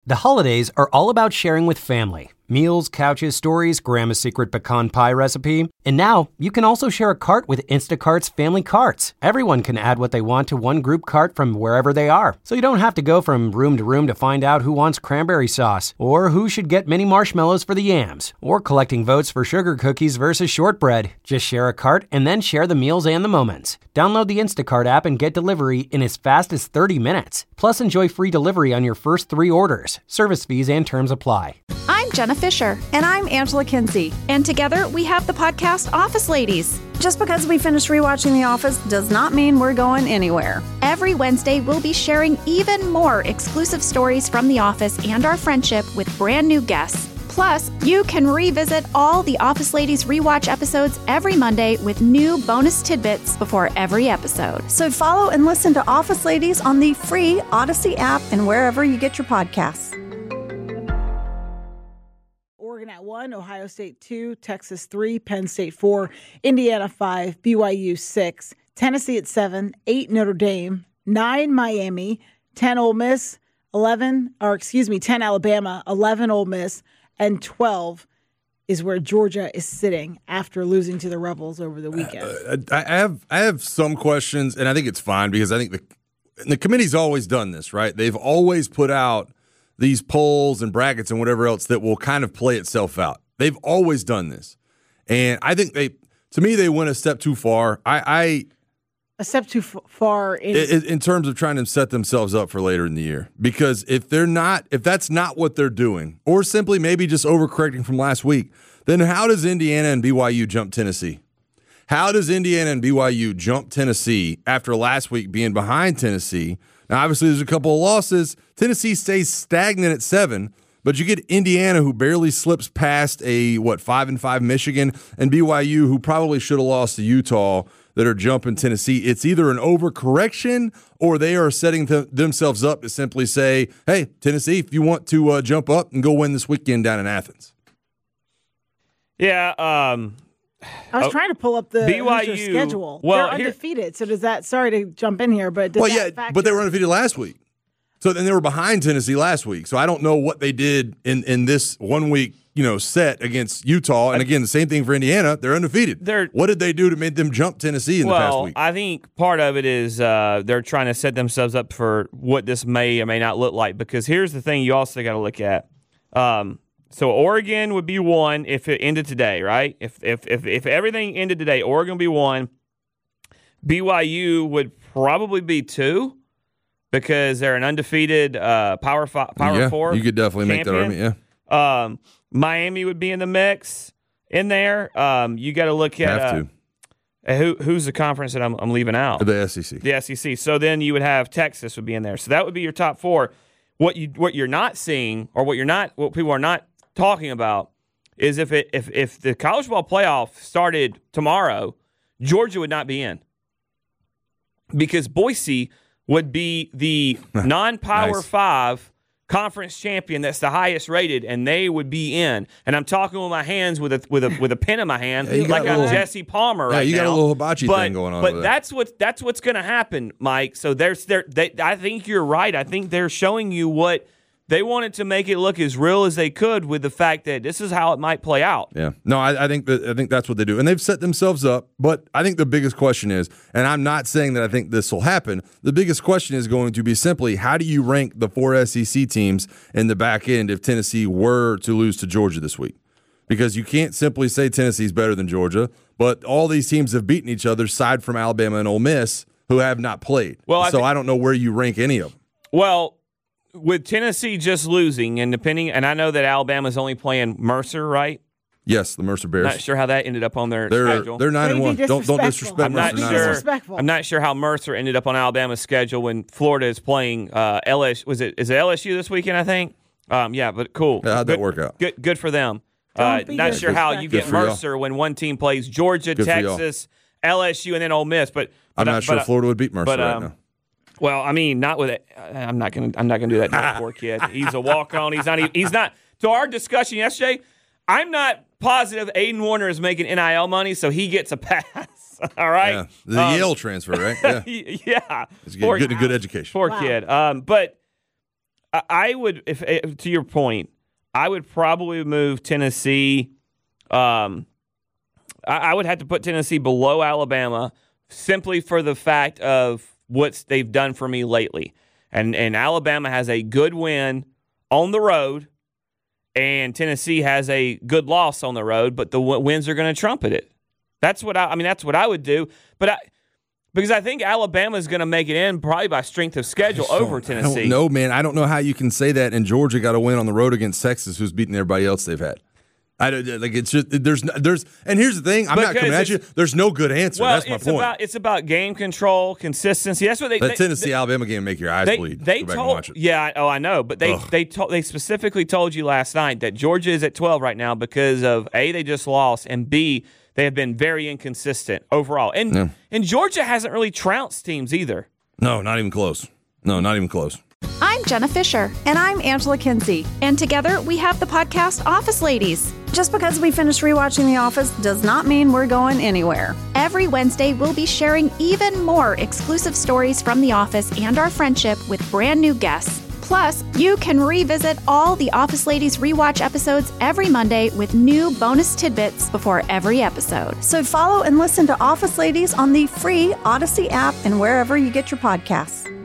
The holidays are all about sharing with family. Meals, couches, stories, Grandma's secret pecan pie recipe. And now, you can also share a cart with Instacart's Family Carts. Everyone can add what they want to one group cart from wherever they are. So you don't have to go from room to find out who wants cranberry sauce, or who should get mini marshmallows for the yams, or collecting votes for sugar cookies versus shortbread. Just share a cart and then share the meals and the moments. Download the Instacart app and get delivery in as fast as 30 minutes. Plus, enjoy free delivery on your first 3 orders. Service fees and terms apply. I'm Jenna Fisher. And I'm Angela Kinsey. And together we have the podcast Office Ladies. Just because we finished rewatching The Office does not mean we're going anywhere. Every Wednesday, we'll be sharing even more exclusive stories from The Office and our friendship with brand new guests. Plus, you can revisit all the Office Ladies rewatch episodes every Monday with new bonus tidbits before every episode. So follow and listen to Office Ladies on the free Odyssey app and wherever you get your podcasts. Oregon at 1, Ohio State 2, Texas 3, Penn State 4, Indiana 5, BYU 6, Tennessee at 7, 8 Notre Dame, 9 Miami, 10 Ole Miss, 10 Alabama, 11 Ole Miss, and 12 is where Georgia is sitting after losing to the Rebels over the weekend. I have some questions, and I think it's fine because I think the committee's always done this, right? They've always put out these polls and brackets and whatever else that will kind of play itself out. They've always done this. And I think they went a step too far. A step too far in terms of trying to set themselves up for later in the year. Because if that's not what they're doing, or simply maybe just overcorrecting from last week, then how does Indiana and BYU jump Tennessee? How does Indiana and BYU jump Tennessee after last week being behind Tennessee? Now, obviously, there's a couple of losses. Tennessee stays stagnant at 7, but you get Indiana, who barely slips past a 5-5 Michigan, and BYU, who probably should have lost to Utah, that are jumping Tennessee. It's either an overcorrection or they are setting themselves up to simply say, "Hey, Tennessee, if you want to jump up and go win this weekend down in Athens." Yeah. I was trying to pull up the BYU schedule. Well, they're undefeated. So does that? Sorry to jump in here, but but they were undefeated last week. So then they were behind Tennessee last week. So I don't know what they did in this 1 week set against Utah. And again, the same thing for Indiana. They're undefeated. What did they do to make them jump Tennessee in the past week? I think part of it is they're trying to set themselves up for what this may or may not look like. Because here's the thing you also got to look at. So Oregon would be 1 if it ended today, right? If everything ended today, Oregon would be 1. BYU would probably be 2 because they're an undefeated Power 4. You could definitely make that argument. Yeah. Miami would be in the mix in there. You got to look at who's the conference that I'm leaving out? The SEC. The SEC. So then you would have Texas would be in there. So that would be your top 4. What you're not seeing, or what people are not talking about, is if the college ball playoff started tomorrow, Georgia would not be in because Boise would be the non-Power 5 conference champion that's the highest rated, and they would be in. And I'm talking with my hands with a pen in my hand, like I'm Jesse Palmer right now. You got a little hibachi thing going on. But that's what's going to happen, Mike. So I think you're right. I think they're showing you what they wanted to make it look as real as they could with the fact that this is how it might play out. Yeah. No, I think that's what they do. And they've set themselves up. But I think the biggest question is, and I'm not saying that I think this will happen, the biggest question is going to be simply, how do you rank the 4 SEC teams in the back end if Tennessee were to lose to Georgia this week? Because you can't simply say Tennessee's better than Georgia, but all these teams have beaten each other, aside from Alabama and Ole Miss, who have not played. I don't know where you rank any of them. Well, with Tennessee just losing, and I know that Alabama's only playing Mercer, right? Yes, the Mercer Bears. Not sure how that ended up on their schedule. They're 9-1. Don't disrespect Mercer. I'm not sure how Mercer ended up on Alabama's schedule when Florida is playing LSU. Is it LSU this weekend? I think. Yeah, but cool. Yeah, how'd that work out? Good for them. Not sure how you get Mercer when one team plays Georgia, Texas, LSU, and then Ole Miss. But I'm not sure Florida would beat Mercer right now. Well, I mean, not with it. I'm not gonna do that to that poor kid. He's a walk-on. He's not. To our discussion yesterday, I'm not positive Aiden Warner is making NIL money, so he gets a pass. All right, yeah. The Yale transfer, right? Yeah, yeah. It's good education. Poor kid. But I would, if to your point, I would probably move Tennessee. I would have to put Tennessee below Alabama simply for the fact of what they've done for me lately. And Alabama has a good win on the road, and Tennessee has a good loss on the road, but the wins are going to trumpet it. That's what that's what I would do. Because I think Alabama is going to make it in probably by strength of schedule over Tennessee. I don't know, man. I don't know how you can say that. And Georgia got a win on the road against Texas, who's beating everybody else they've had. It's just there's and here's the thing. I'm not coming at you. There's no good answer. Well, that's my point. It's about game control, consistency. That's what the Tennessee Alabama game make your eyes bleed. They Go back told, and watch it. yeah, I know, but they specifically told you last night that Georgia is at 12 right now because of A, they just lost, and B, they have been very inconsistent overall. And Georgia hasn't really trounced teams either. No, not even close. No, not even close. I'm Jenna Fisher. And I'm Angela Kinsey. And together we have the podcast Office Ladies. Just because we finished rewatching The Office does not mean we're going anywhere. Every Wednesday, we'll be sharing even more exclusive stories from The Office and our friendship with brand new guests. Plus, you can revisit all the Office Ladies rewatch episodes every Monday with new bonus tidbits before every episode. So follow and listen to Office Ladies on the free Odyssey app and wherever you get your podcasts.